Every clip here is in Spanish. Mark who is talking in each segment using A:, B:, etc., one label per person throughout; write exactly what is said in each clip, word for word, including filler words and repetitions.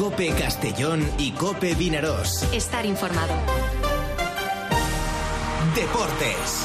A: COPE Castellón y COPE Vinarós.
B: Estar informado.
A: Deportes.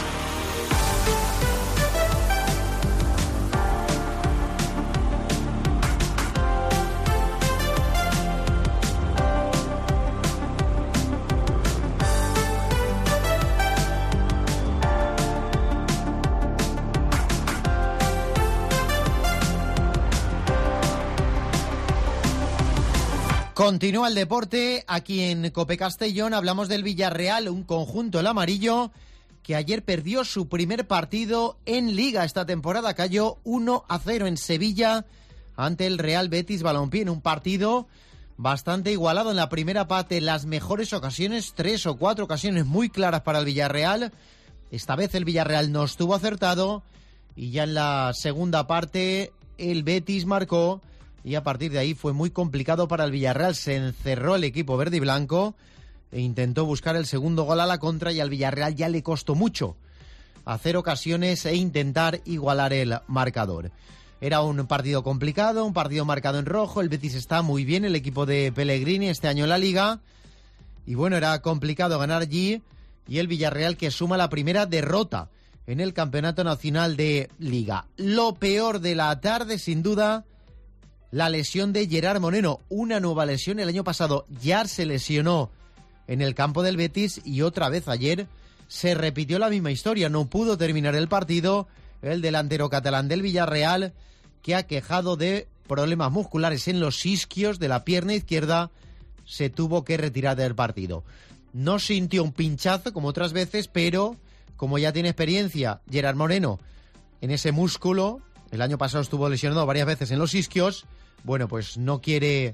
C: Continúa el deporte, aquí en COPE Castellón hablamos del Villarreal, un conjunto el amarillo que ayer perdió su primer partido en Liga esta temporada, cayó uno a cero en Sevilla ante el Real Betis Balompié, en un partido bastante igualado en la primera parte, las mejores ocasiones, tres o cuatro ocasiones muy claras para el Villarreal, esta vez el Villarreal no estuvo acertado y ya en la segunda parte el Betis marcó. Y a partir de ahí fue muy complicado para el Villarreal. Se encerró el equipo verde y blanco e intentó buscar el segundo gol a la contra y al Villarreal ya le costó mucho hacer ocasiones e intentar igualar el marcador. Era un partido complicado, un partido marcado en rojo. El Betis está muy bien, el equipo de Pellegrini este año en la Liga. Y bueno, era complicado ganar allí. Y el Villarreal que suma la primera derrota en el Campeonato Nacional de Liga. Lo peor de la tarde, sin duda, la lesión de Gerard Moreno, una nueva lesión. El año pasado ya se lesionó en el campo del Betis y otra vez ayer se repitió la misma historia. No pudo terminar el partido el delantero catalán del Villarreal, que ha quejado de problemas musculares en los isquios de la pierna izquierda, se tuvo que retirar del partido. No sintió un pinchazo como otras veces, pero como ya tiene experiencia Gerard Moreno en ese músculo, el año pasado estuvo lesionado varias veces en los isquios, bueno, pues no quiere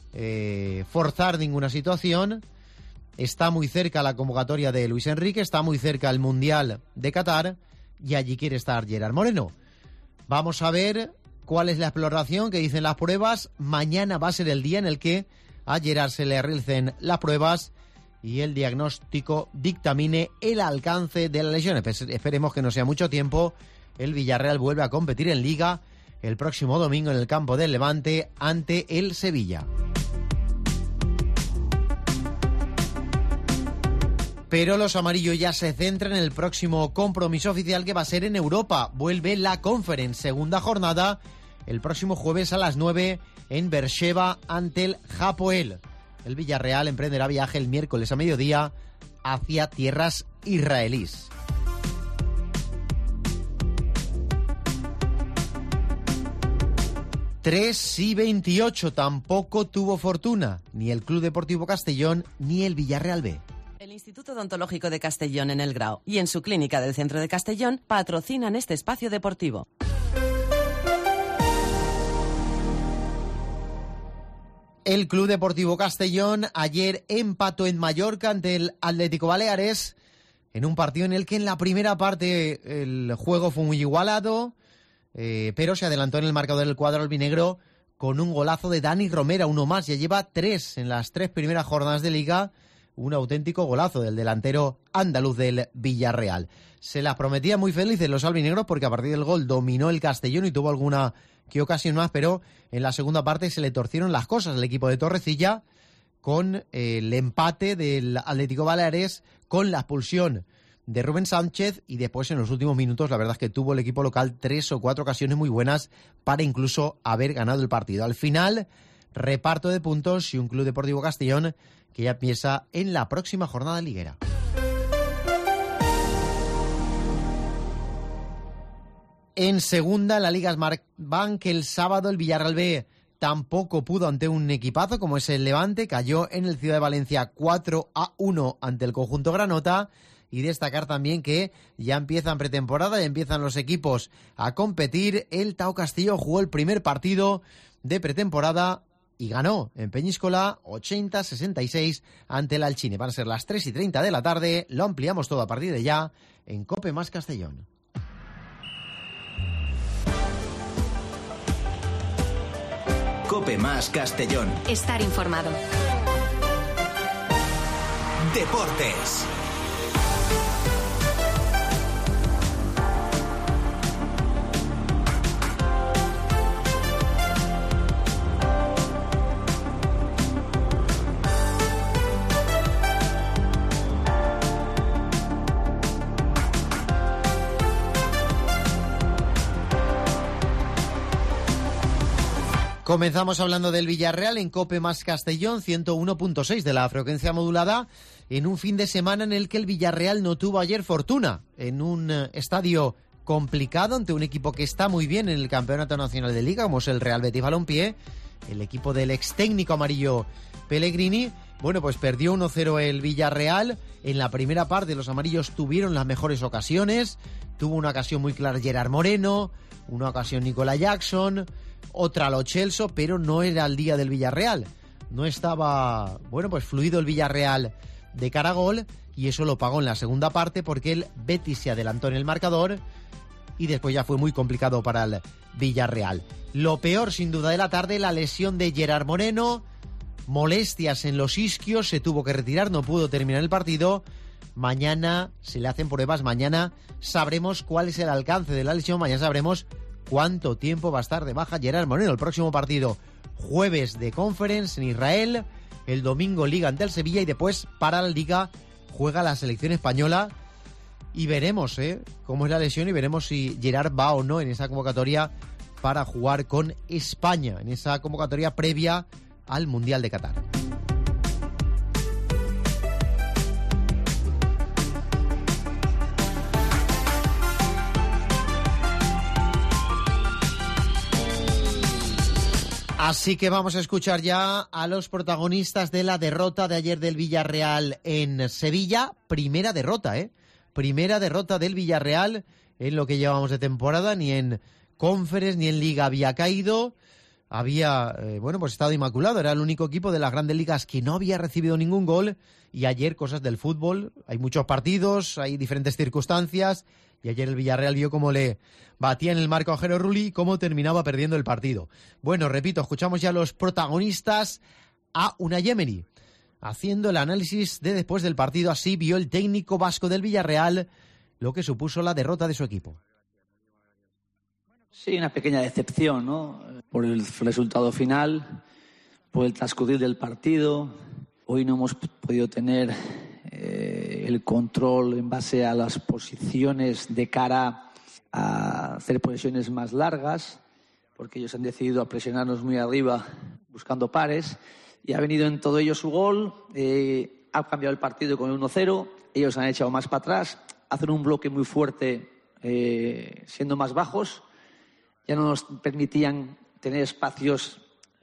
C: eh, forzar ninguna situación. Está muy cerca la convocatoria de Luis Enrique, está muy cerca el Mundial de Qatar y allí quiere estar Gerard Moreno. Vamos a ver cuál es la exploración que dicen las pruebas. Mañana va a ser el día en el que a Gerard se le realicen las pruebas y el diagnóstico dictamine el alcance de la lesión. Esperemos que no sea mucho tiempo. El Villarreal vuelve a competir en Liga el próximo domingo en el campo del Levante ante el Sevilla. Pero los amarillos ya se centran en el próximo compromiso oficial que va a ser en Europa. Vuelve la Conference, segunda jornada, el próximo jueves a las nueve en Beersheba ante el Hapoel. El Villarreal emprenderá viaje el miércoles a mediodía hacia tierras israelíes. tres y veintiocho, tampoco tuvo fortuna ni el Club Deportivo Castellón ni el Villarreal B.
D: El Instituto Odontológico de Castellón en El Grao y en su clínica del centro de Castellón patrocinan este espacio deportivo.
C: El Club Deportivo Castellón ayer empató en Mallorca ante el Atlético Baleares en un partido en el que en la primera parte el juego fue muy igualado, eh, pero se adelantó en el marcador del cuadro albinegro con un golazo de Dani Romera, uno más. Ya lleva tres en las tres primeras jornadas de Liga, un auténtico golazo del delantero andaluz del Villarreal. Se las prometía muy felices los albinegros porque a partir del gol dominó el Castellón y tuvo alguna que ocasión más, pero en la segunda parte se le torcieron las cosas al equipo de Torrecilla con eh, el empate del Atlético Baleares, con la expulsión de Rubén Sánchez y después en los últimos minutos la verdad es que tuvo el equipo local tres o cuatro ocasiones muy buenas para incluso haber ganado el partido. Al final, reparto de puntos y un Club Deportivo Castellón que ya empieza en la próxima jornada liguera. En segunda, la Liga Smartbank, el sábado el Villarreal B tampoco pudo ante un equipazo como es el Levante, cayó en el Ciudad de Valencia cuatro a uno ante el conjunto granota. Y destacar también que ya empiezan pretemporada, ya empiezan los equipos a competir. El Tao Castillo jugó el primer partido de pretemporada y ganó en Peñíscola ochenta a sesenta y seis ante el Alchine. Van a ser las tres y treinta de la tarde, lo ampliamos todo a partir de ya en COPE más Castellón.
A: COPE más Castellón.
B: Estar informado.
A: Deportes.
C: Comenzamos hablando del Villarreal en COPE más Castellón, ciento uno punto seis de la frecuencia modulada, en un fin de semana en el que el Villarreal no tuvo ayer fortuna, en un estadio complicado ante un equipo que está muy bien en el Campeonato Nacional de Liga, como es el Real Betis Balompié, el equipo del ex técnico amarillo Pellegrini. Bueno, pues perdió uno cero el Villarreal. En la primera parte los amarillos tuvieron las mejores ocasiones. Tuvo una ocasión muy clara Gerard Moreno, una ocasión Nicola Jackson, otra Lo Celso, pero no era el día del Villarreal. No estaba, bueno, pues fluido el Villarreal de cara a gol, y eso lo pagó en la segunda parte porque el Betis se adelantó en el marcador y después ya fue muy complicado para el Villarreal. Lo peor, sin duda, de la tarde, la lesión de Gerard Moreno, molestias en los isquios, se tuvo que retirar, no pudo terminar el partido. Mañana se le hacen pruebas, mañana sabremos cuál es el alcance de la lesión, mañana sabremos cuánto tiempo va a estar de baja Gerard Moreno. El próximo partido, jueves de Conference en Israel, el domingo Liga ante el Sevilla y después para la Liga juega la selección española. Y veremos ¿eh? cómo es la lesión y veremos si Gerard va o no en esa convocatoria para jugar con España, en esa convocatoria previa al Mundial de Qatar. Así que vamos a escuchar ya a los protagonistas de la derrota de ayer del Villarreal en Sevilla. Primera derrota, ¿eh? Primera derrota del Villarreal en lo que llevamos de temporada. Ni en Conference ni en Liga había caído. Había, eh, bueno, pues estado inmaculado. Era el único equipo de las grandes ligas que no había recibido ningún gol. Y ayer, cosas del fútbol. Hay muchos partidos, hay diferentes circunstancias. Y ayer el Villarreal vio cómo le batía en el marco a Jero Rulli y cómo terminaba perdiendo el partido. Bueno, repito, escuchamos ya a los protagonistas, a Unai Emery, haciendo el análisis de después del partido. Así vio el técnico vasco del Villarreal lo que supuso la derrota de su equipo.
B: Sí, una pequeña decepción, ¿no? Por el resultado final, por el transcurrir del partido. Hoy no hemos podido tener eh, el control en base a las posiciones de cara a hacer posesiones más largas, porque ellos han decidido a presionarnos muy arriba buscando pares, y ha venido en todo ello su gol. Eh, ha cambiado el partido con el uno cero, ellos han echado más para atrás, hacen un bloque muy fuerte eh, siendo más bajos, ya no nos permitían tener espacios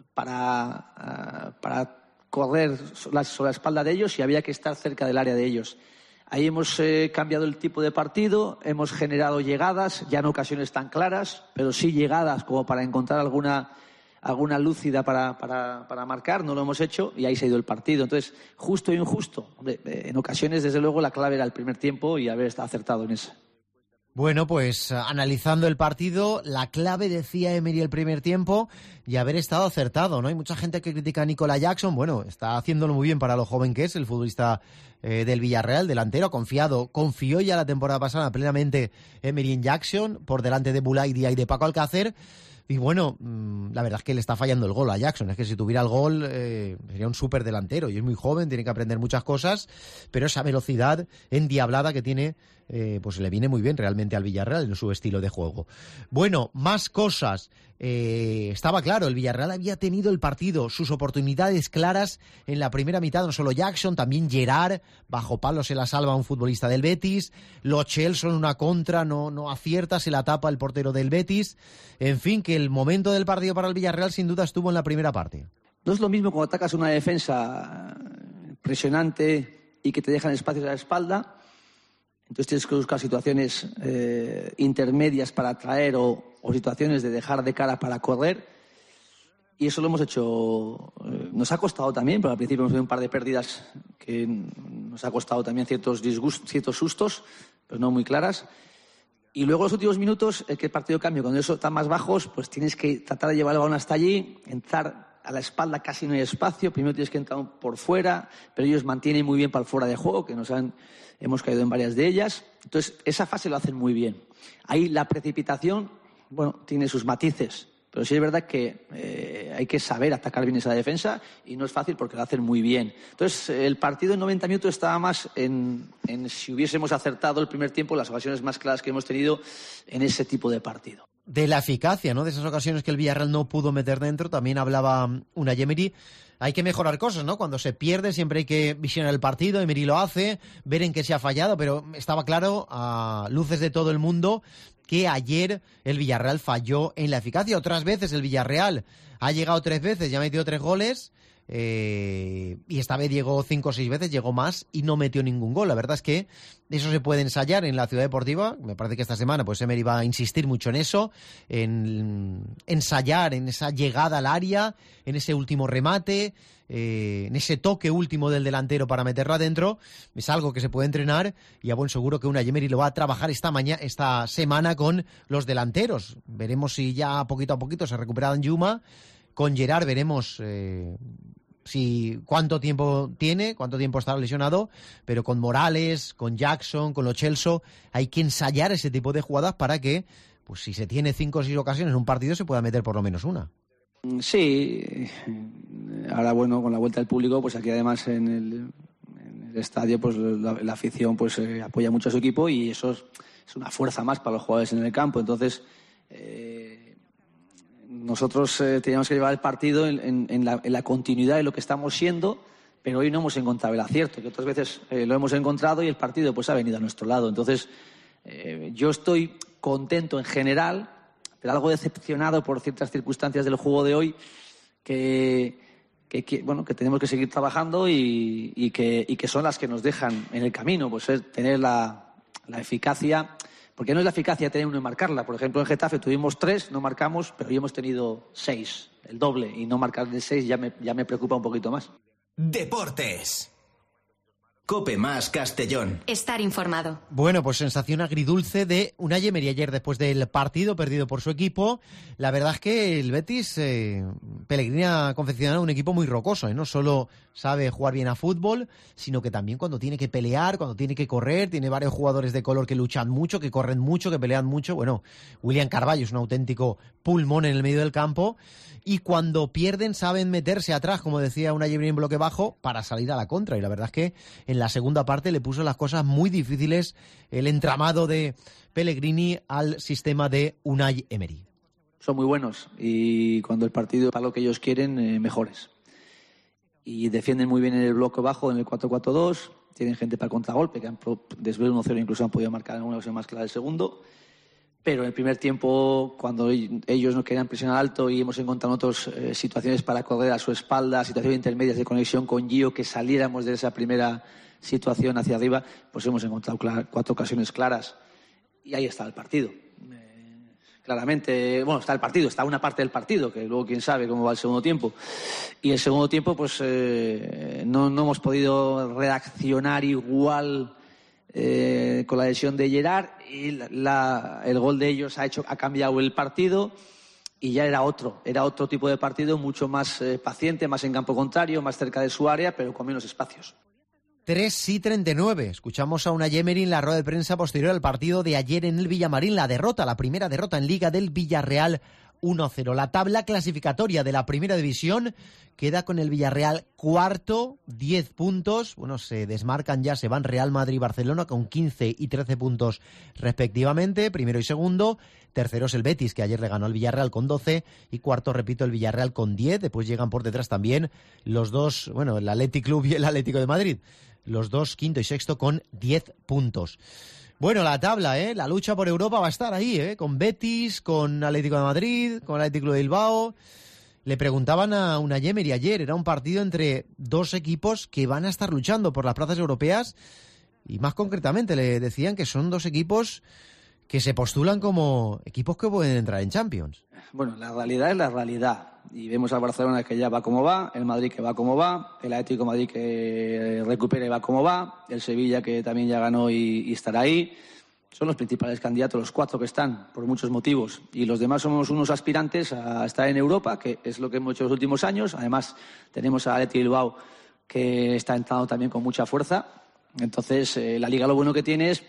B: para, uh, para correr sobre la, sobre la espalda de ellos, y había que estar cerca del área de ellos. Ahí hemos eh, cambiado el tipo de partido, hemos generado llegadas, ya no ocasiones tan claras, pero sí llegadas como para encontrar alguna, alguna lúcida para, para, para marcar. No lo hemos hecho y ahí se ha ido el partido. Entonces, justo e injusto. Hombre, en ocasiones, desde luego, la clave era el primer tiempo y haber estado acertado en eso.
C: Bueno, pues analizando el partido, la clave, decía Emery, el primer tiempo y haber estado acertado, ¿no? Hay mucha gente que critica a Nicola Jackson. Bueno, está haciéndolo muy bien para lo joven que es el futbolista eh, del Villarreal, delantero, confiado, confió ya la temporada pasada plenamente Emery en Jackson, por delante de Boulaïdia y de Paco Alcácer. Y bueno, la verdad es que le está fallando el gol a Jackson. Es que si tuviera el gol eh, sería un súper delantero. Y es muy joven, tiene que aprender muchas cosas, pero esa velocidad endiablada que tiene, eh, pues le viene muy bien realmente al Villarreal en su estilo de juego. Bueno, más cosas. Eh, estaba claro, el Villarreal había tenido el partido, sus oportunidades claras en la primera mitad, no solo Jackson, también Gerard, bajo palo se la salva a un futbolista del Betis, Lo Celso en una contra no, no acierta, se la tapa el portero del Betis. En fin, que el momento del partido para el Villarreal sin duda estuvo en la primera parte.
B: No es lo mismo cuando atacas una defensa presionante y que te dejan espacios a la espalda. Entonces tienes que buscar situaciones eh, intermedias para atraer o, o situaciones de dejar de cara para correr. Y eso lo hemos hecho, eh, nos ha costado también, pero al principio hemos tenido un par de pérdidas que nos ha costado también ciertos disgustos, ciertos sustos, pero no muy claras. Y luego los últimos minutos, el que el partido cambia, cuando eso está más bajos, pues tienes que tratar de llevar el balón hasta allí, entrar a la espalda, casi no hay espacio, primero tienes que entrar por fuera, pero ellos mantienen muy bien para el fuera de juego, que nos han, hemos caído en varias de ellas. Entonces, esa fase lo hacen muy bien. Ahí la precipitación, bueno, tiene sus matices, pero sí es verdad que eh, hay que saber atacar bien esa defensa y no es fácil porque lo hacen muy bien. Entonces, el partido en noventa minutos estaba más en, en si hubiésemos acertado el primer tiempo, las ocasiones más claras que hemos tenido en ese tipo de partido.
C: de la eficacia, ¿no? De esas ocasiones que el Villarreal no pudo meter dentro. También hablaba Unai Emery. Hay que mejorar cosas, ¿no? Cuando se pierde siempre hay que visionar el partido. Emery lo hace, ver en qué se ha fallado, pero estaba claro a luces de todo el mundo que ayer el Villarreal falló en la eficacia. Otras veces el Villarreal ha llegado tres veces y ha metido tres goles. Eh, y esta vez llegó cinco o seis veces, llegó más y no metió ningún gol. La verdad es que eso se puede ensayar en la Ciudad Deportiva. Me parece que esta semana pues Emery va a insistir mucho en eso, en ensayar en esa llegada al área, en ese último remate, eh, en ese toque último del delantero para meterlo adentro. Es algo que se puede entrenar y a buen seguro que Unai Emery lo va a trabajar esta mañana, esta semana con los delanteros. Veremos si ya poquito a poquito se recupera Danjuma. Con Gerard veremos eh, si cuánto tiempo tiene, cuánto tiempo está lesionado, pero con Morales, con Jackson, con Lo Celso, hay que ensayar ese tipo de jugadas para que, pues si se tiene cinco o seis ocasiones en un partido, se pueda meter por lo menos una.
B: Sí, ahora bueno, con la vuelta del público, pues aquí además en el, en el estadio, pues la, la afición pues eh, apoya mucho a su equipo y eso es, es una fuerza más para los jugadores en el campo. Entonces, eh, nosotros eh, teníamos que llevar el partido en, en, en, la, en la continuidad de lo que estamos siendo, pero hoy no hemos encontrado el acierto, que otras veces eh, lo hemos encontrado y el partido pues ha venido a nuestro lado. Entonces, eh, yo estoy contento en general, pero algo decepcionado por ciertas circunstancias del juego de hoy que, que, que, bueno, que tenemos que seguir trabajando y, y, que, y que son las que nos dejan en el camino, pues es tener la, la eficacia. Porque no es la eficacia tener uno y marcarla. Por ejemplo, en Getafe tuvimos tres, no marcamos, pero hoy hemos tenido seis, el doble, y no marcar de seis ya me, ya me preocupa un poquito más.
A: Deportes. Cope más Castellón.
E: Estar informado.
C: Bueno, pues sensación agridulce de Unai Emery ayer después del partido perdido por su equipo. La verdad es que el Betis, eh, Pellegrini ha confeccionado un equipo muy rocoso, ¿eh? No solo sabe jugar bien a fútbol, sino que también cuando tiene que pelear, cuando tiene que correr, tiene varios jugadores de color que luchan mucho, que corren mucho, que pelean mucho. Bueno, William Carvalho es un auténtico pulmón en el medio del campo. Y cuando pierden saben meterse atrás, como decía Unai Emery, en bloque bajo para salir a la contra. Y la verdad es que en la segunda parte le puso las cosas muy difíciles el entramado de Pellegrini al sistema de Unai Emery.
B: Son muy buenos y cuando el partido es para lo que ellos quieren, eh, mejores. Y defienden muy bien en el bloque bajo, en el cuatro cuatro dos. Tienen gente para el contragolpe, que han, desde el uno cero incluso han podido marcar alguna ocasión más clara el segundo. Pero en el primer tiempo, cuando ellos no querían presionar alto y hemos encontrado otras eh, situaciones para correr a su espalda, situaciones intermedias de conexión con Gio, que saliéramos de esa primera situación hacia arriba, pues hemos encontrado clar- cuatro ocasiones claras. Y ahí está el partido. Eh, claramente, bueno, está el partido, está una parte del partido, que luego quién sabe cómo va el segundo tiempo. Y el segundo tiempo, pues eh, no, no hemos podido reaccionar igual Eh, con la lesión de Gerard y la, la, el gol de ellos ha hecho ha cambiado el partido y ya era otro, era otro tipo de partido mucho más eh, paciente, más en campo contrario, más cerca de su área, pero con menos espacios.
C: tres y treinta y nueve. Escuchamos a Unai Emery en la rueda de prensa posterior al partido de ayer en el Villamarín. La derrota, la primera derrota en Liga del Villarreal uno cero. La tabla clasificatoria de la primera división queda con el Villarreal cuarto, diez puntos. Bueno, se desmarcan ya, se van Real Madrid y Barcelona con quince y trece puntos respectivamente, primero y segundo. Tercero es el Betis, que ayer le ganó al Villarreal con doce. Y cuarto, repito, el Villarreal con diez. Después llegan por detrás también los dos, bueno, el Athletic Club y el Atlético de Madrid. Los dos, quinto y sexto, con diez puntos. Bueno, la tabla, ¿eh? La lucha por Europa va a estar ahí, ¿eh? Con Betis, con Atlético de Madrid, con Atlético de Bilbao. Le preguntaban a Unai Emery ayer, era un partido entre dos equipos que van a estar luchando por las plazas europeas y más concretamente le decían que son dos equipos que se postulan como equipos que pueden entrar en Champions.
B: Bueno, la realidad es la realidad. Y vemos al Barcelona que ya va como va, el Madrid que va como va, el Atlético de Madrid que recupera y va como va, el Sevilla que también ya ganó y, y estará ahí. Son los principales candidatos, los cuatro que están, por muchos motivos. Y los demás somos unos aspirantes a estar en Europa, que es lo que hemos hecho los últimos años. Además, tenemos a Athletic Bilbao, que está entrando también con mucha fuerza. Entonces, eh, la Liga lo bueno que tiene es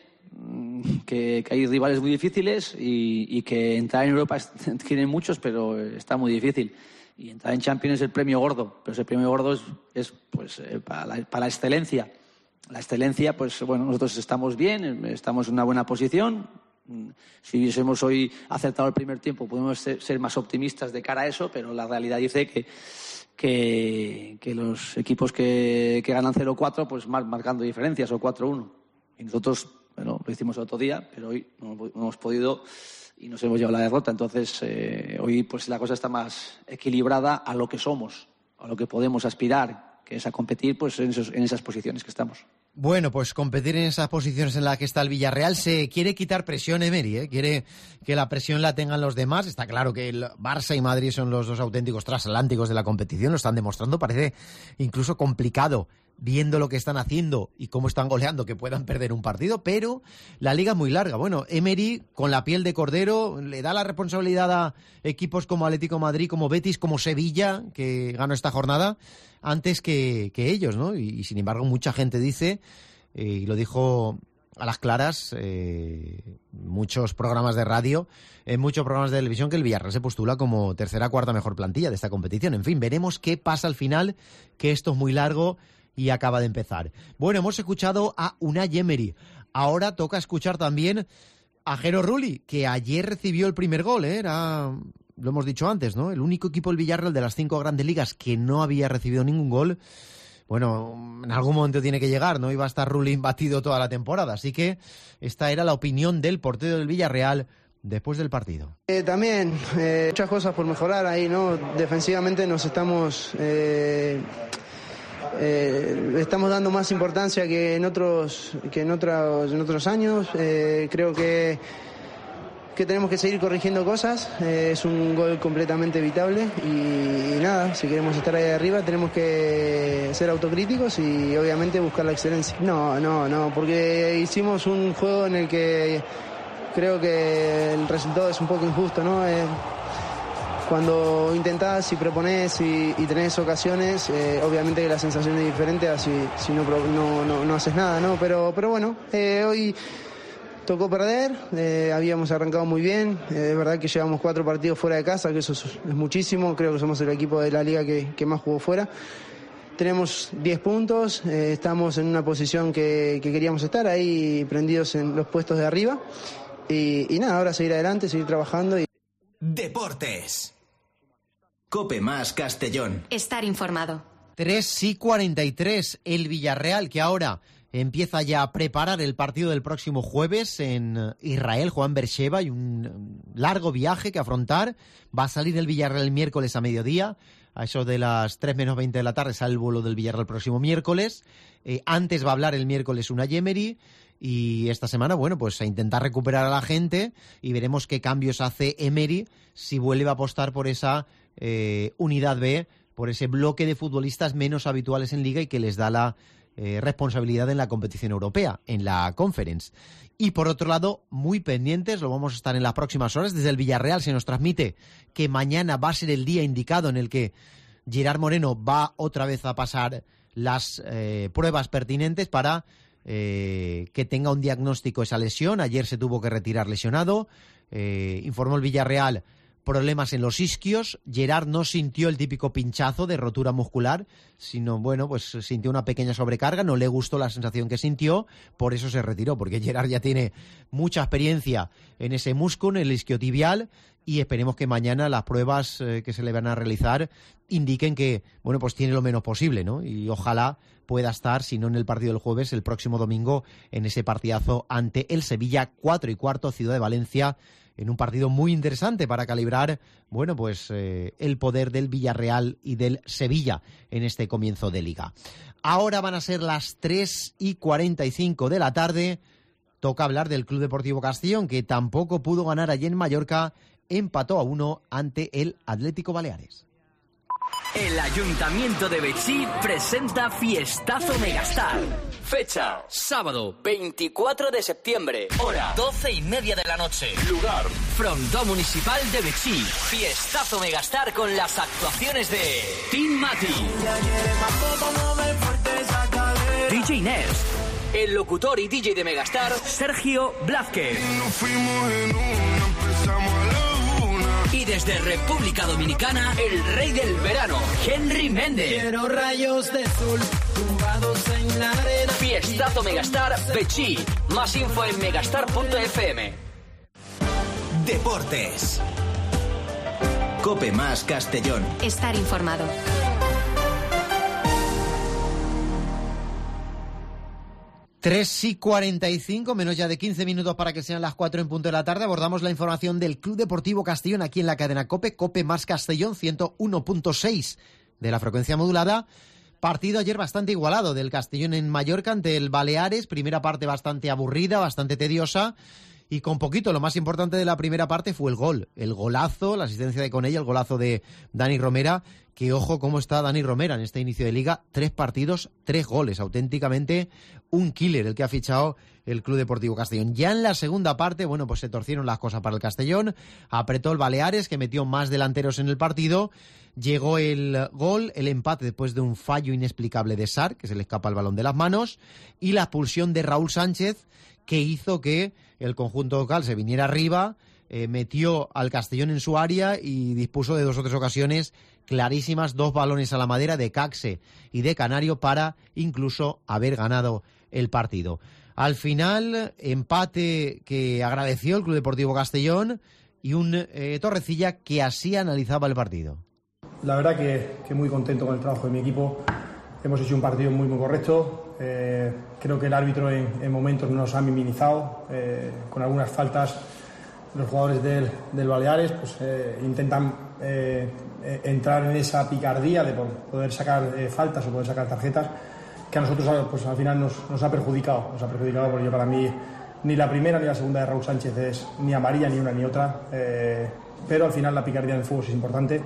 B: Que, que hay rivales muy difíciles y, y que entrar en Europa es, tienen muchos, pero está muy difícil. Y entrar en Champions es el premio gordo, pero ese premio gordo es, es pues eh, para, la, para la excelencia. La excelencia, pues bueno, nosotros estamos bien, estamos en una buena posición, Si hubiésemos hoy acertado el primer tiempo, podemos ser, ser más optimistas de cara a eso, pero la realidad dice que, que, que los equipos que, que ganan cero cuatro, pues mar, marcando diferencias, o cuatro uno. Y nosotros, bueno, lo hicimos el otro día, pero hoy no, no hemos podido y nos hemos llevado la derrota. Entonces, eh, hoy pues la cosa está más equilibrada a lo que somos, a lo que podemos aspirar, que es a competir pues en, esos, en esas posiciones que estamos.
C: Bueno, pues competir en esas posiciones en las que está el Villarreal. Se quiere quitar presión Emery, ¿eh? Quiere que la presión la tengan los demás. Está claro que el Barça y Madrid son los dos auténticos transatlánticos de la competición, lo están demostrando. Parece incluso complicado, viendo lo que están haciendo y cómo están goleando, que puedan perder un partido, pero la liga es muy larga. Bueno, Emery, con la piel de cordero, le da la responsabilidad a equipos como Atlético de Madrid, como Betis, como Sevilla, que ganó esta jornada, antes que, que ellos, ¿no? Y, y sin embargo, mucha gente dice, eh, y lo dijo a las claras, eh, muchos programas de radio, en muchos programas de televisión, que el Villarreal se postula como tercera, cuarta mejor plantilla de esta competición. En fin, veremos qué pasa al final, que esto es muy largo y acaba de empezar. Bueno, hemos escuchado a Unai Emery. Ahora toca escuchar también a Jero Rulli, que ayer recibió el primer gol, ¿eh? Era, lo hemos dicho antes, ¿no? El único equipo del Villarreal de las cinco grandes ligas que no había recibido ningún gol. Bueno, en algún momento tiene que llegar, no iba a estar Rulli imbatido toda la temporada. Así que esta era la opinión del portero del Villarreal después del partido.
E: Eh, también eh, muchas cosas por mejorar ahí, ¿no? Defensivamente nos estamos... Eh... Eh, estamos dando más importancia que en otros que en otros en otros años. Eh, creo que que tenemos que seguir corrigiendo cosas. Eh, es un gol completamente evitable y, y nada, si queremos estar ahí arriba tenemos que ser autocríticos y obviamente buscar la excelencia. No, no, no, porque hicimos un juego en el que creo que el resultado es un poco injusto, ¿no? Eh, Cuando intentás y propones y, y tenés ocasiones, eh, obviamente que la sensación es diferente a si, si no, no, no, no haces nada, ¿no? Pero, pero bueno, eh, hoy tocó perder, eh, habíamos arrancado muy bien, eh, es verdad que llevamos cuatro partidos fuera de casa, que eso es, es muchísimo, creo que somos el equipo de la liga que, que más jugó fuera. Tenemos diez puntos, eh, estamos en una posición que, que queríamos estar, ahí prendidos en los puestos de arriba. Y, y nada, ahora seguir adelante, seguir trabajando. Y...
A: Deportes. Cope más Castellón.
F: Estar informado.
C: tres y cuarenta y tres, el Villarreal, que ahora empieza ya a preparar el partido del próximo jueves en Israel, Juan Beersheba, y un largo viaje que afrontar. Va a salir el Villarreal el miércoles a mediodía, a eso de las tres menos veinte de la tarde sale el vuelo del Villarreal el próximo miércoles. Eh, antes va a hablar el miércoles Unai Emery. Y esta semana, bueno, pues a intentar recuperar a la gente y veremos qué cambios hace Emery si vuelve a apostar por esa eh, unidad B, por ese bloque de futbolistas menos habituales en Liga y que les da la eh, responsabilidad en la competición europea, en la Conference. Y por otro lado, muy pendientes, lo vamos a estar en las próximas horas. Desde el Villarreal se nos transmite que mañana va a ser el día indicado en el que Gerard Moreno va otra vez a pasar las eh, pruebas pertinentes para... Eh, que tenga un diagnóstico esa lesión. Ayer se tuvo que retirar lesionado, eh, informó el Villarreal, problemas en los isquios. Gerard no sintió el típico pinchazo de rotura muscular, sino, bueno, pues sintió una pequeña sobrecarga, no le gustó la sensación que sintió, por eso se retiró, porque Gerard ya tiene mucha experiencia en ese músculo, en el isquiotibial, y esperemos que mañana las pruebas eh, que se le van a realizar indiquen que, bueno, pues tiene lo menos posible, ¿no? Y ojalá pueda estar, si no en el partido del jueves, el próximo domingo en ese partidazo ante el Sevilla, cuatro y cuarto, Ciudad de Valencia, en un partido muy interesante para calibrar, bueno, pues eh, el poder del Villarreal y del Sevilla en este comienzo de Liga. Ahora van a ser las tres y cuarenta y cinco de la tarde. Toca hablar del Club Deportivo Castellón, que tampoco pudo ganar allí en Mallorca, empató a uno ante el Atlético Baleares.
G: El Ayuntamiento de Betxí presenta Fiestazo Megastar. Fecha: sábado veinticuatro de septiembre. Hora: doce y media de la noche. Lugar: Frontó Municipal de Betxí. Fiestazo Megastar con las actuaciones de Team Mati, D J Ness, el locutor y D J de Megastar, Sergio Blázquez. Y desde República Dominicana, el rey del verano, Henry Méndez.
H: Quiero rayos de sol tumbados en la arena.
G: Fiestazo Megastar Betxí. Más info en megastar punto f m.
A: Deportes. Cope más Castellón.
F: Estar informado.
C: tres y cuarenta y cinco, menos ya de quince minutos para que sean las cuatro en punto de la tarde. Abordamos la información del Club Deportivo Castellón aquí en la cadena COPE, COPE más Castellón, ciento uno punto seis de la frecuencia modulada. Partido ayer bastante igualado del Castellón en Mallorca ante el Baleares. Primera parte bastante aburrida, bastante tediosa. Y con poquito, lo más importante de la primera parte fue el gol. El golazo, la asistencia de Conella, el golazo de Dani Romera. Que ojo cómo está Dani Romera en este inicio de liga. Tres partidos, tres goles. Auténticamente un killer el que ha fichado el Club Deportivo Castellón. Ya en la segunda parte, bueno, pues se torcieron las cosas para el Castellón. Apretó el Baleares, que metió más delanteros en el partido. Llegó el gol, el empate después de un fallo inexplicable de Sarr, que se le escapa el balón de las manos. Y la expulsión de Raúl Sánchez, que hizo que el conjunto local se viniera arriba, eh, metió al Castellón en su área y dispuso de dos o tres ocasiones clarísimas, dos balones a la madera de Caxe y de Canario para incluso haber ganado el partido. Al final, empate que agradeció el Club Deportivo Castellón y un eh, Torrecilla que así analizaba el partido.
I: La verdad que, que muy contento con el trabajo de mi equipo. Hemos hecho un partido muy muy correcto. Eh, creo que el árbitro en, en momentos nos ha minimizado eh, con algunas faltas. Los jugadores del, del Baleares pues, eh, intentan eh, entrar en esa picardía de poder sacar eh, faltas o poder sacar tarjetas que a nosotros pues, al final nos, nos ha perjudicado. Nos ha perjudicado porque yo para mí ni la primera ni la segunda de Raúl Sánchez es ni amarilla ni una ni otra. Eh, pero al final la picardía en el fútbol es importante.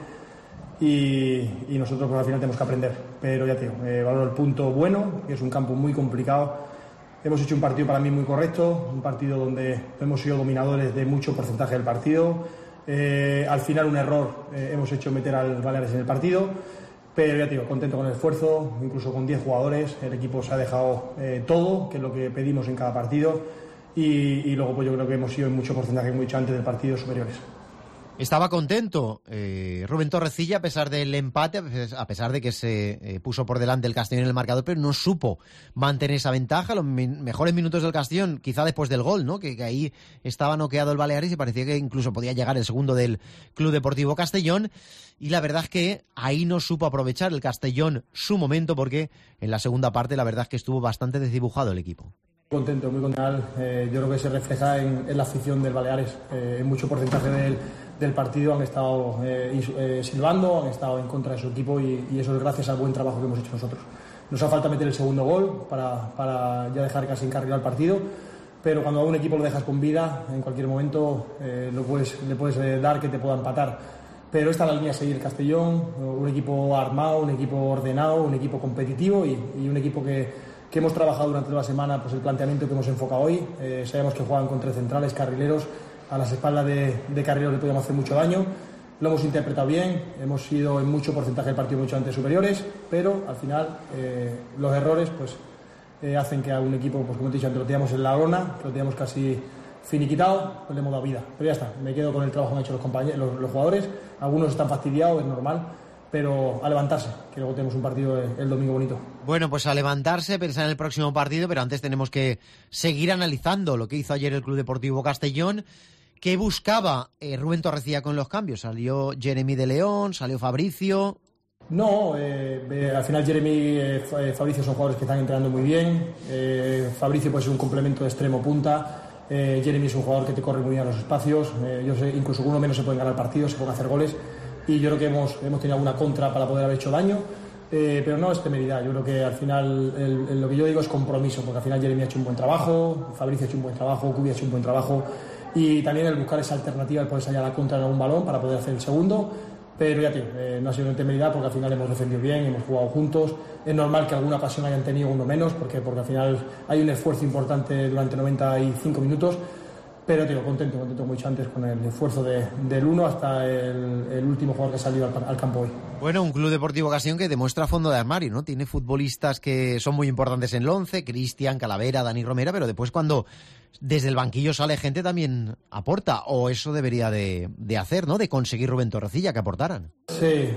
I: Y, y nosotros pues, al final tenemos que aprender, pero ya te digo, eh, valoro el punto bueno, que es un campo muy complicado. Hemos hecho un partido para mí muy correcto, un partido donde hemos sido dominadores de mucho porcentaje del partido. Eh, al final un error eh, hemos hecho meter al Baleares en el partido, pero ya te digo, contento con el esfuerzo, incluso con diez jugadores, el equipo se ha dejado eh, todo, que es lo que pedimos en cada partido, y, y luego pues yo creo que hemos sido en mucho porcentaje, como he dicho antes, del partido superiores.
C: Estaba contento eh, Rubén Torrecilla a pesar del empate, a pesar de que se eh, puso por delante el Castellón en el marcador, pero no supo mantener esa ventaja. Los mi- mejores minutos del Castellón, quizá después del gol, ¿no? Que, que ahí estaba noqueado el Baleares y parecía que incluso podía llegar el segundo del Club Deportivo Castellón. Y la verdad es que ahí no supo aprovechar el Castellón su momento, porque en la segunda parte la verdad es que estuvo bastante desdibujado el equipo.
I: Contento, muy contento. Eh, yo creo que se refleja en, en la afición del Baleares. Eh, en mucho porcentaje del, del partido han estado eh, eh, silbando, han estado en contra de su equipo y, y eso es gracias al buen trabajo que hemos hecho nosotros. Nos ha falta meter el segundo gol para, para ya dejar casi encarrilado el partido, pero cuando a un equipo lo dejas con vida, en cualquier momento eh, lo puedes, le puedes eh, dar que te pueda empatar. Pero esta es la línea a seguir el Castellón, un equipo armado, un equipo ordenado, un equipo competitivo y, y un equipo que que hemos trabajado durante la semana, pues el planteamiento que hemos enfocado hoy. Eh, sabemos que juegan con tres centrales, carrileros, a las espaldas de, de carrileros le podíamos hacer mucho daño. Lo hemos interpretado bien, hemos sido en mucho porcentaje del partido mucho antes superiores, pero al final eh, los errores pues eh, hacen que a un equipo, pues como te he dicho antes, lo teníamos en la lona, que lo teníamos casi finiquitado, pues le hemos dado vida. Pero ya está, me quedo con el trabajo que han hecho los compañeros, los, los jugadores. Algunos están fastidiados, es normal, pero a levantarse, que luego tenemos un partido el, el domingo bonito.
C: Bueno, pues a levantarse, pensar en el próximo partido, pero antes tenemos que seguir analizando lo que hizo ayer el Club Deportivo Castellón. ¿Qué buscaba eh, Rubén Torrecilla con los cambios? Salió Jeremy de León, salió Fabricio.
I: No, eh, eh, al final Jeremy y eh, Fabricio son jugadores que están entrenando muy bien. Eh, Fabricio puede ser un complemento de extremo punta. Eh, Jeremy es un jugador que te corre muy bien a los espacios. Eh, yo sé, incluso con uno menos se pueden ganar partidos, se pueden hacer goles. Y yo creo que hemos, hemos tenido alguna contra para poder haber hecho daño, eh, pero no es temeridad. Yo creo que al final el, el, lo que yo digo es compromiso, porque al final Jeremy ha hecho un buen trabajo, Fabricio ha hecho un buen trabajo, Cubi ha hecho un buen trabajo y también el buscar esa alternativa, el poder salir a la contra en algún balón para poder hacer el segundo. Pero ya tío, eh, no ha sido una temeridad porque al final hemos defendido bien, hemos jugado juntos. Es normal que alguna ocasión hayan tenido uno menos porque, porque al final hay un esfuerzo importante durante noventa y cinco minutos. Pero tío, contento, contento mucho antes con el esfuerzo de, del uno hasta el, el último jugador que ha salido al, al campo hoy.
C: Bueno, un Club Deportivo Castellón que demuestra fondo de armario, ¿no? Tiene futbolistas que son muy importantes en el once, Cristian, Calavera, Dani Romera, pero después cuando desde el banquillo sale gente también aporta, o eso debería de, de hacer, ¿no? De conseguir Rubén Torrecilla que aportaran.
I: Sí,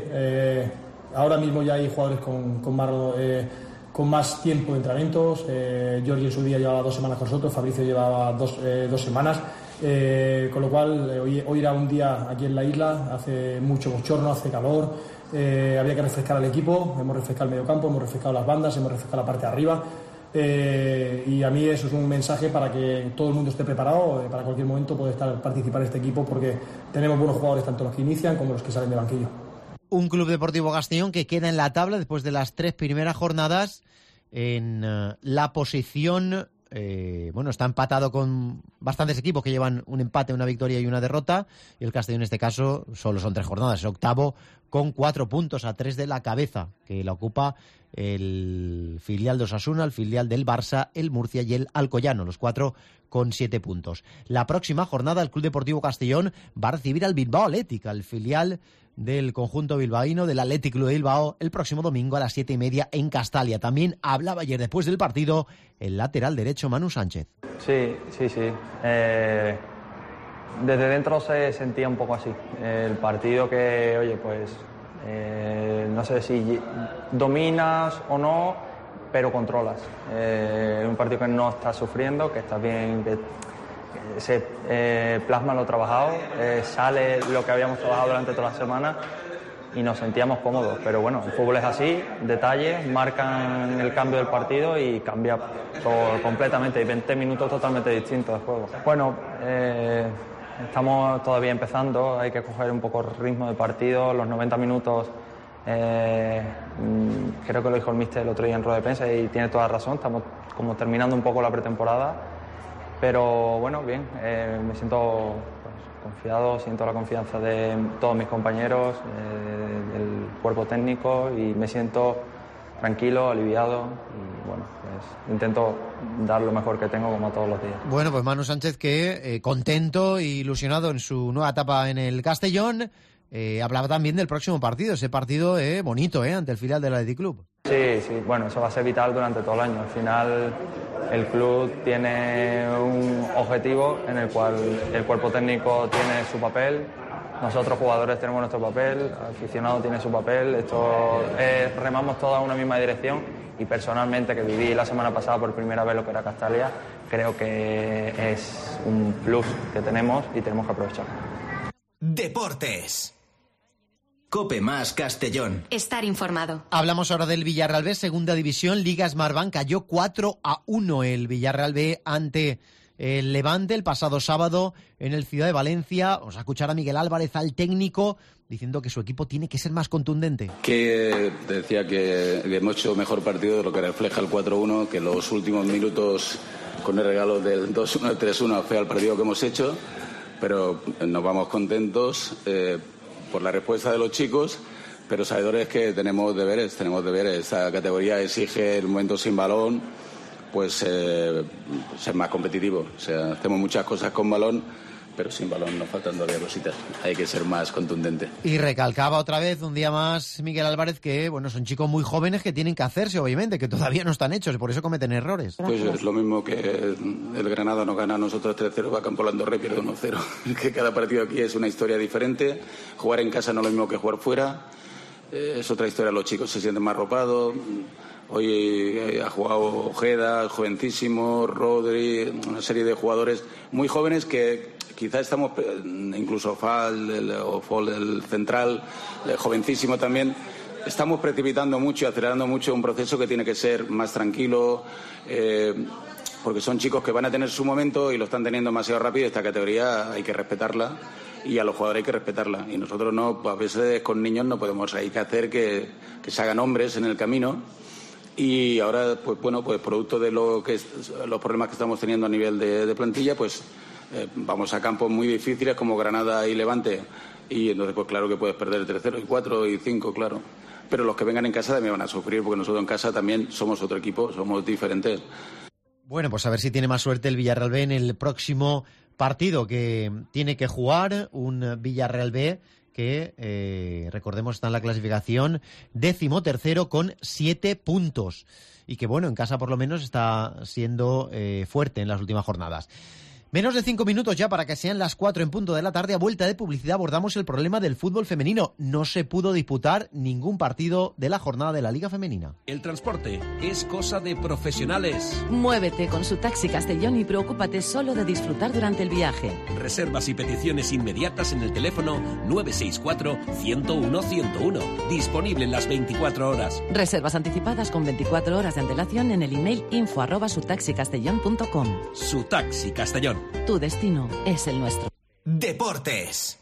I: eh, ahora mismo ya hay jugadores con, con más... Eh, con más tiempo de entrenamientos. eh, Jordi en su día llevaba dos semanas con nosotros, Fabricio llevaba dos, eh, dos semanas Eh, con lo cual, eh, hoy, hoy era un día aquí en la isla, hace mucho bochorno, hace calor, eh, había que refrescar al equipo, hemos refrescado el mediocampo, hemos refrescado las bandas, hemos refrescado la parte de arriba. Eh, y a mí eso es un mensaje para que todo el mundo esté preparado, eh, para cualquier momento poder estar, participar en este equipo, porque tenemos buenos jugadores, tanto los que inician como los que salen de banquillo.
C: Un Club Deportivo Castellón que queda en la tabla después de las tres primeras jornadas en uh, la posición, eh, bueno, está empatado con bastantes equipos que llevan un empate, una victoria y una derrota, y el Castellón en este caso solo son tres jornadas, es octavo con cuatro puntos a tres de la cabeza, que la ocupa el filial de Osasuna, el filial del Barça, el Murcia y el Alcoyano, los cuatro con siete puntos. La próxima jornada el Club Deportivo Castellón va a recibir al Bilbao Athletic, el filial del conjunto bilbaíno del Athletic Club de Bilbao, el próximo domingo a las siete y media en Castalia. También hablaba ayer después del partido el lateral derecho Manu Sánchez.
F: Sí, sí, sí. Eh, desde dentro se sentía un poco así. El partido que, oye, pues eh, no sé si dominas o no, pero controlas. Eh, un partido que no estás sufriendo, que estás bien, que se eh, plasma lo trabajado, eh, sale lo que habíamos trabajado durante toda la semana y nos sentíamos cómodos. Pero bueno, el fútbol es así, detalles marcan el cambio del partido y cambia todo completamente. Hay veinte minutos totalmente distintos de juego. Bueno, eh, estamos todavía empezando, hay que coger un poco el ritmo del partido, los noventa minutos. Eh, creo que lo dijo el míster el otro día en rueda de prensa y tiene toda la razón, estamos como terminando un poco la pretemporada. Pero bueno, bien, eh, me siento pues, confiado, siento la confianza de todos mis compañeros, eh, del cuerpo técnico y me siento tranquilo, aliviado y bueno, pues intento dar lo mejor que tengo como todos los días.
C: Bueno, pues Manu Sánchez que eh, contento e ilusionado en su nueva etapa en el Castellón. Eh, hablaba también del próximo partido, ese partido eh, bonito eh, ante el filial del Athletic Club.
F: Sí, sí, bueno, eso va a ser vital durante todo el año. Al final el club tiene un objetivo en el cual el cuerpo técnico tiene su papel, nosotros jugadores tenemos nuestro papel, el aficionado tiene su papel, esto es, remamos todos en una misma dirección y personalmente que viví la semana pasada por primera vez lo que era Castalia, creo que es un plus que tenemos y tenemos que aprovechar.
A: Deportes. Cope más Castellón.
J: Estar informado.
C: Hablamos ahora del Villarreal B, segunda división, Liga Smartbank, cayó cuatro a uno el Villarreal B ante el Levante el pasado sábado en el Ciudad de Valencia. Vamos a escuchar a Miguel Álvarez, al técnico, diciendo que su equipo tiene que ser más contundente.
K: Que decía que hemos hecho mejor partido de lo que refleja el cuatro uno, que los últimos minutos con el regalo del dos uno, tres uno fue al partido que hemos hecho, pero nos vamos contentos eh, por la respuesta de los chicos, pero sabedores que tenemos deberes, tenemos deberes. Esta categoría exige el momento sin balón, pues eh, ser más competitivo. O sea, hacemos muchas cosas con balón, pero sin balón nos faltan todavía cositas. Hay que ser más contundente.
C: Y recalcaba otra vez, un día más, Miguel Álvarez, que bueno, son chicos muy jóvenes que tienen que hacerse, obviamente, que todavía no están hechos y por eso cometen errores.
K: Pues es lo mismo que el Granada nos gana a nosotros tres cero, va a Campo Landorre, pierde uno cero. Que cada partido aquí es una historia diferente. Jugar en casa no es lo mismo que jugar fuera. Eh, es otra historia, los chicos se sienten más arropados. Hoy ha jugado Ojeda, jovencísimo, Rodri, una serie de jugadores muy jóvenes que quizás estamos, incluso Fal el, o Fol, el central, el jovencísimo también, estamos precipitando mucho y acelerando mucho un proceso que tiene que ser más tranquilo, eh, porque son chicos que van a tener su momento y lo están teniendo demasiado rápido. Esta categoría hay que respetarla y a los jugadores hay que respetarla. Y nosotros no, a veces con niños no podemos, hay que hacer que, que se hagan hombres en el camino. Y ahora, pues bueno, pues producto de lo que es, los problemas que estamos teniendo a nivel de, de plantilla, pues eh, vamos a campos muy difíciles como Granada y Levante. Y entonces, pues claro que puedes perder tres cero y cuatro y cinco, claro. Pero los que vengan en casa también van a sufrir, porque nosotros en casa también somos otro equipo, somos diferentes.
C: Bueno, pues a ver si tiene más suerte el Villarreal B en el próximo partido que tiene que jugar, un Villarreal B que, eh, recordemos, está en la clasificación décimo tercero con siete puntos y que, bueno, en casa por lo menos está siendo eh, fuerte en las últimas jornadas. Menos de cinco minutos ya para que sean las cuatro en punto de la tarde. A vuelta de publicidad abordamos el problema del fútbol femenino. No se pudo disputar ningún partido de la jornada de la Liga Femenina.
J: El transporte es cosa de profesionales.
D: Muévete con su Taxi Castellón y preocúpate solo de disfrutar durante el viaje.
J: Reservas y peticiones inmediatas en el teléfono nueve seis cuatro, ciento uno, ciento uno. Disponible en las veinticuatro horas.
D: Reservas anticipadas con veinticuatro horas de antelación en el email info arroba sutaxicastellón punto com.
J: Su Taxi Castellón.
D: Tu destino es el nuestro.
A: Deportes.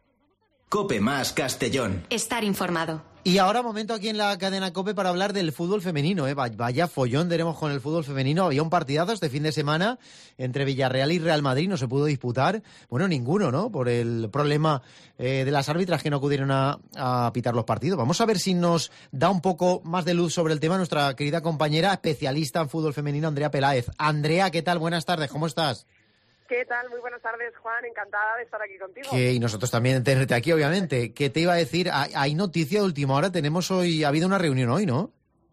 A: Cope más Castellón.
L: Estar informado.
C: Y ahora momento aquí en la cadena COPE para hablar del fútbol femenino. ¿eh? Vaya follón tenemos con el fútbol femenino. Había un partidazo este fin de semana entre Villarreal y Real Madrid. No se pudo disputar. Bueno, ninguno, ¿no? Por el problema eh, de las árbitras que no acudieron a, a pitar los partidos. Vamos a ver si nos da un poco más de luz sobre el tema nuestra querida compañera especialista en fútbol femenino, Andrea Peláez. Andrea, ¿qué tal? Buenas tardes. ¿Cómo estás?
M: ¿Qué tal? Muy buenas tardes, Juan. Encantada de estar aquí contigo.
C: Que, y nosotros también de tenerte aquí, obviamente. ¿Qué te iba a decir? Hay, hay noticia de última hora. Tenemos hoy, ha habido una reunión hoy, ¿no?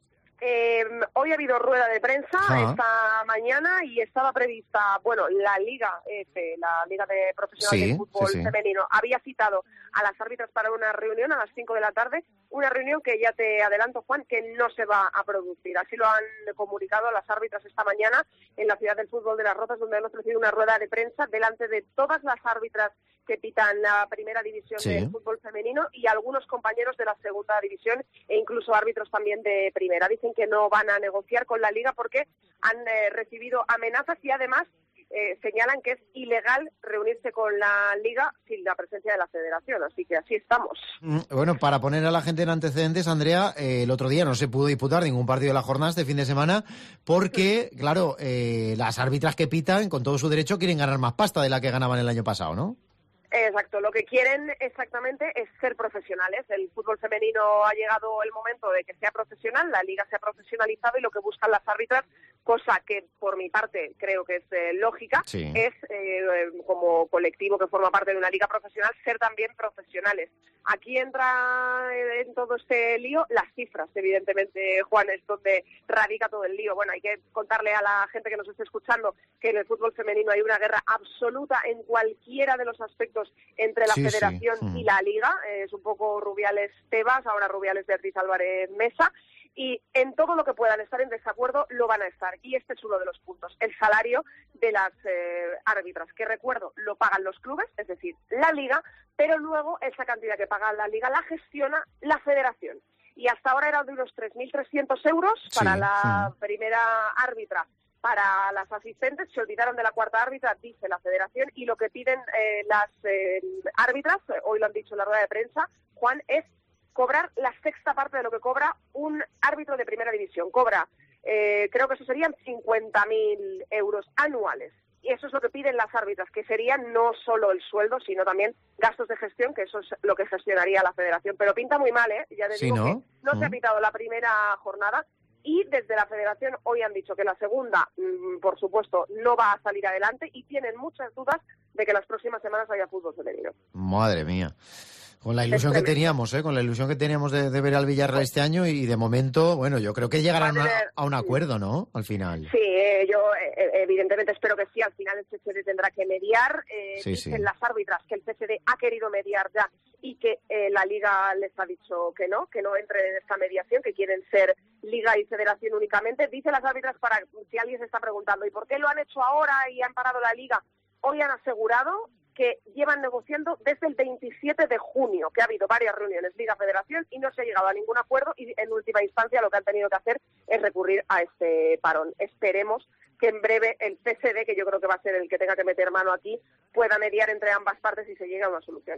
M: Eh, hoy ha habido rueda de prensa
C: Ah.
M: esta mañana y estaba prevista, bueno, la Liga F, la Liga de Profesionales
C: Sí,
M: de Fútbol
C: sí, sí.
M: Femenino, había citado a las árbitras para una reunión a las cinco de la tarde, una reunión que ya te adelanto, Juan, que no se va a producir. Así lo han comunicado las árbitras esta mañana en la ciudad del fútbol de Las Rozas, donde han ofrecido una rueda de prensa delante de todas las árbitras que pitan la primera división
C: Sí.
M: del fútbol femenino y algunos compañeros de la segunda división e incluso árbitros también de primera. Dicen que no van a negociar con la Liga porque han eh, recibido amenazas y además eh, señalan que es ilegal reunirse con la Liga sin la presencia de la Federación. Así que así estamos.
C: Mm, Bueno, para poner a la gente en antecedentes, Andrea, eh, el otro día no se pudo disputar ningún partido de la jornada este fin de semana porque, claro, eh, las árbitras que pitan, con todo su derecho, quieren ganar más pasta de la que ganaban el año pasado, ¿no?
M: Exacto, lo que quieren exactamente es ser profesionales. El fútbol femenino ha llegado el momento de que sea profesional, la liga se ha profesionalizado y lo que buscan las árbitras, cosa que por mi parte creo que es eh, lógica,
C: Sí.
M: es eh, como colectivo que forma parte de una liga profesional, ser también profesionales. Aquí entra eh, en todo este lío las cifras, evidentemente, Juan, es donde radica todo el lío. Bueno, hay que contarle a la gente que nos esté escuchando que en el fútbol femenino hay una guerra absoluta en cualquiera de los aspectos entre la
N: Sí, sí.
M: Federación
N: Mm.
M: y la Liga. Eh, es un poco Rubiales Tebas, ahora Rubiales Beatriz Álvarez Mesa. Y en todo lo que puedan estar en desacuerdo lo van a estar. Y este es uno de los puntos, el salario de las eh, árbitras, que recuerdo, lo pagan los clubes, es decir, la Liga, pero luego esa cantidad que paga la Liga la gestiona la Federación. Y hasta ahora era de unos tres mil trescientos euros para
N: Sí,
M: la
N: sí.
M: primera árbitra. Para las asistentes se olvidaron de la cuarta árbitra, dice la Federación, y lo que piden eh, las eh, árbitras, eh, hoy lo han dicho en la rueda de prensa, Juan, es cobrar la sexta parte de lo que cobra un árbitro de primera división. Cobra, eh, creo que eso serían cincuenta mil euros anuales. Y eso es lo que piden las árbitras, que serían no solo el sueldo, sino también gastos de gestión, que eso es lo que gestionaría la Federación. Pero pinta muy mal, ¿eh? Ya te
C: Sí,
M: digo
C: ¿no?
M: que no se ha
C: Mm.
M: pitado la primera jornada. Y desde la Federación hoy han dicho que la segunda, mmm, por supuesto, no va a salir adelante y tienen muchas dudas de que las próximas semanas haya fútbol femenino.
C: Madre mía. Con la ilusión
M: Es
C: que
M: tremendo.
C: teníamos, ¿eh? Con la ilusión que teníamos de, de ver al Villarreal este año y de momento, bueno, yo creo que llegarán
M: Va a
C: a,
M: tener-
C: a un acuerdo, ¿no? Al final.
M: Sí, eh, yo eh, evidentemente espero que sí. Al final el C C D tendrá que mediar. Eh,
C: Sí,
M: dicen
C: sí.
M: las árbitras que el C C D ha querido mediar ya y que eh, la Liga les ha dicho que no, que no entre en esta mediación, que quieren ser Liga y Federación únicamente. Dicen las árbitras, para si alguien se está preguntando, ¿y por qué lo han hecho ahora y han parado la Liga? Hoy han asegurado que llevan negociando desde el veintisiete de junio, que ha habido varias reuniones Liga-Federación y no se ha llegado a ningún acuerdo y en última instancia lo que han tenido que hacer es recurrir a este parón. Esperemos que en breve el C C D, que yo creo que va a ser el que tenga que meter mano aquí, pueda mediar entre ambas partes y se llegue a una solución.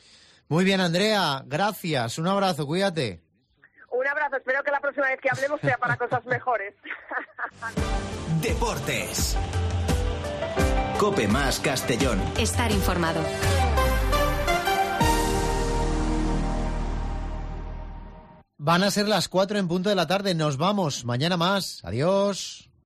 C: Muy bien, Andrea. Gracias. Un abrazo. Cuídate.
M: Un abrazo, espero que la próxima vez que hablemos sea para cosas mejores.
A: Deportes. Cope más Castellón.
L: Estar informado.
C: Van a ser las cuatro en punto de la tarde. Nos vamos. Mañana más. Adiós.